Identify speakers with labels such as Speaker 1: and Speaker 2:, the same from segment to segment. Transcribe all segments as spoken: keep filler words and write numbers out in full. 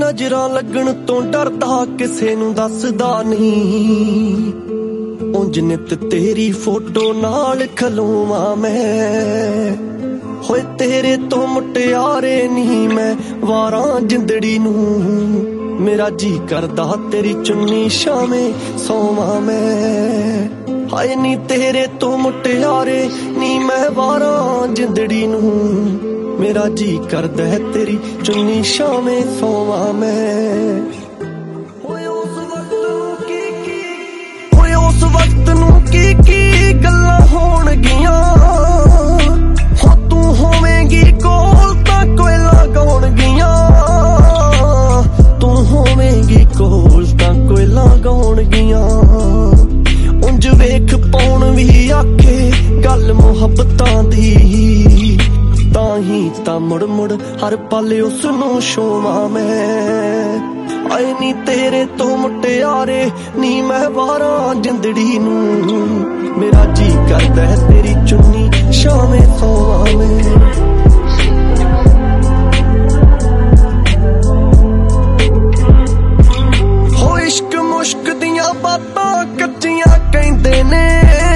Speaker 1: नजरां लगण तो डरदा किसे नूं दसदा नहीं। उंज नित तेरी फोटो नाल खलोवां मैं, होए तेरे तो मुटियारे नहीं मैं वारां जिंदड़ी नूं। मेरा जी करदा तेरी चुन्नी शामे सोवां मैं, हाय नी तेरे तो मुटियारे नी मैं वारां जिंदड़ी नूं। मेरा जी करदा है तेरी चुन्नी शामे सोवां मैं। होए उस वक्त नूं की की होए उस वक्त नूं की की गल्लां होणगियां। हो तू होवेंगी कोल तां कोयला गाउणगियां, तू होवेंगी कोल तां कोयला गाउणगियां। उंज वेख पौण भी आखे गल मुहब्बतां दी, ताही ता मुड़ मुड़ हर पल उसनूं छोवां मैं। आए नी तेरे तो मुटियारे नी मैं वारां जिंदड़ी नूं। मेरा जी करदा है तेरी चुन्नी शामे सोवां मैं। हो इश्क मुश्क दियां बातां कच्चियां कहंदे ने,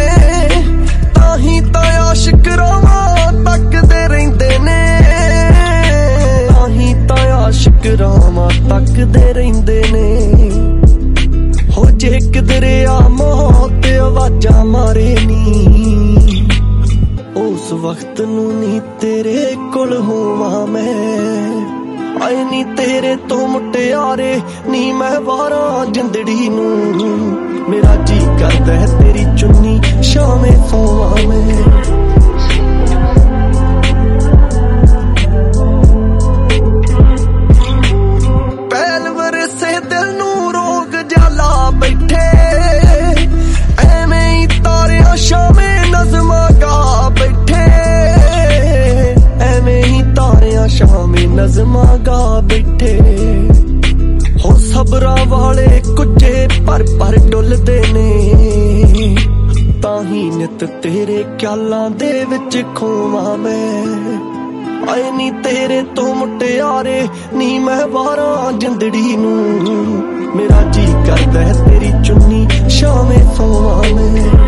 Speaker 1: ताही ता आशिक रावां तकदे रहिंदे ने। ताही ता आशिक रावां तकदे रहिंदे ने। हो जे किधरे आ मौत आवाजां मारे नी, उस वक्त नूं नी तेरे कोल होवां मैं। आए नी तेरे तो मुटियारे नी मैं वारां जिंदड़ी नूं। मेरा जी करदा है तेरी चुन्नी शामे सोवां मैं। पैल वरसे दिल नूं रोग जाला बैठे, एवें ही तारियां शामे नज़मां गा बैठे। एवें ही तारियां शामे नज़मां गा बैठे। हो सबरां वाले कुझे पर पर डुलदे ने, ताही नित तेरे ख्यालां दे विच खोवां मैं। आए नी तेरे तो मुटियारे नी मैं वारां जिंदड़ी नूं। मेरा जी करदा है तेरी चुन्नी शामे सोवां मैं।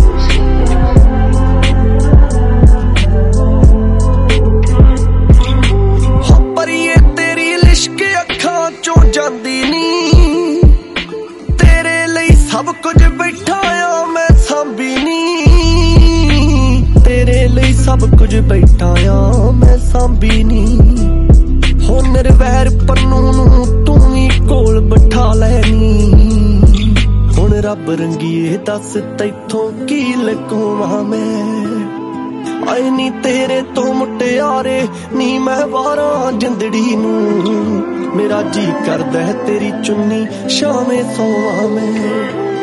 Speaker 1: जांदी नी तेरे लई सब कुछ बैठा आ मैं सांभी नी। तेरे लई सब कुछ बैठा आ मैं सांभी नी। हो निर्वैर पन्नू नूं तू ही कोल बैठा लैनी। हुण रब रंगीए दस तैथों की लकोवां मैं। आए नी तेरे तो मुटियारे नी मैं वारां जिंदड़ी नूं। मेरा जी करदा है तेरी चुन्नी शामे सोवां मैं।